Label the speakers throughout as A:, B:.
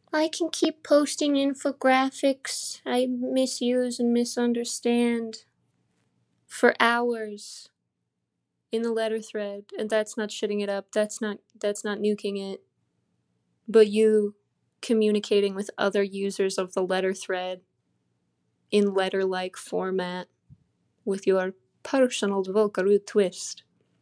A: I can keep posting infographics I misuse and misunderstand for hours in the letter thread, and that's not shitting it up. That's not nuking it. But you communicating with other users of the letter thread in letter-like format with your personal Volcaroo twist.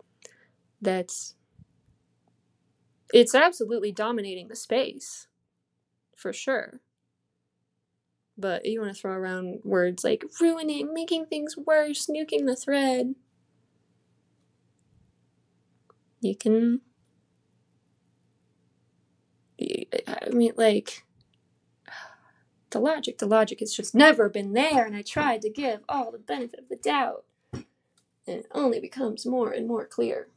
A: It's absolutely dominating the space, for sure. But you want to throw around words like ruining, making things worse, nuking the thread. You can... I mean, like... The logic has just never been there, and I tried to give all the benefit of the doubt. And it only becomes more and more clear.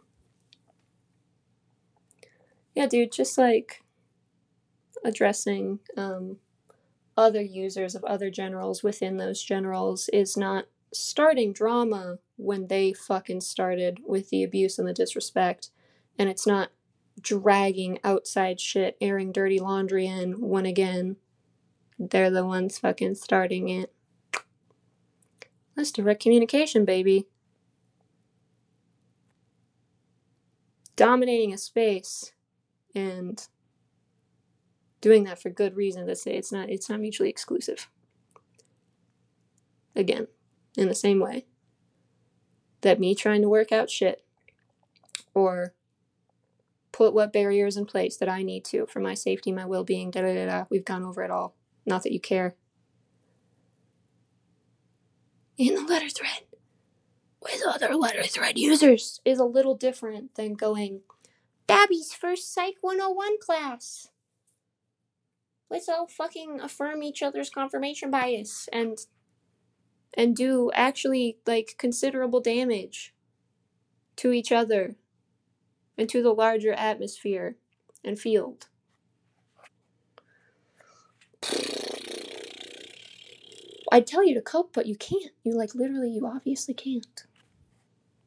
A: Yeah, dude, just like addressing other users of other generals within those generals is not starting drama when they fucking started with the abuse and the disrespect, and it's not dragging outside shit, airing dirty laundry in when again they're the ones fucking starting it. That's direct communication, baby. Dominating a space and doing that for good reason. It's not mutually exclusive. Again, in the same way that me trying to work out shit or put what barriers in place that I need to for my safety, my well-being, we've gone over it all. Not that you care. In the letter thread with other letter thread users is a little different than going, Babby's first Psych 101 class. Let's all fucking affirm each other's confirmation bias and do actually, like, considerable damage to each other and to the larger atmosphere and field. I'd tell you to cope, but you can't. You obviously can't.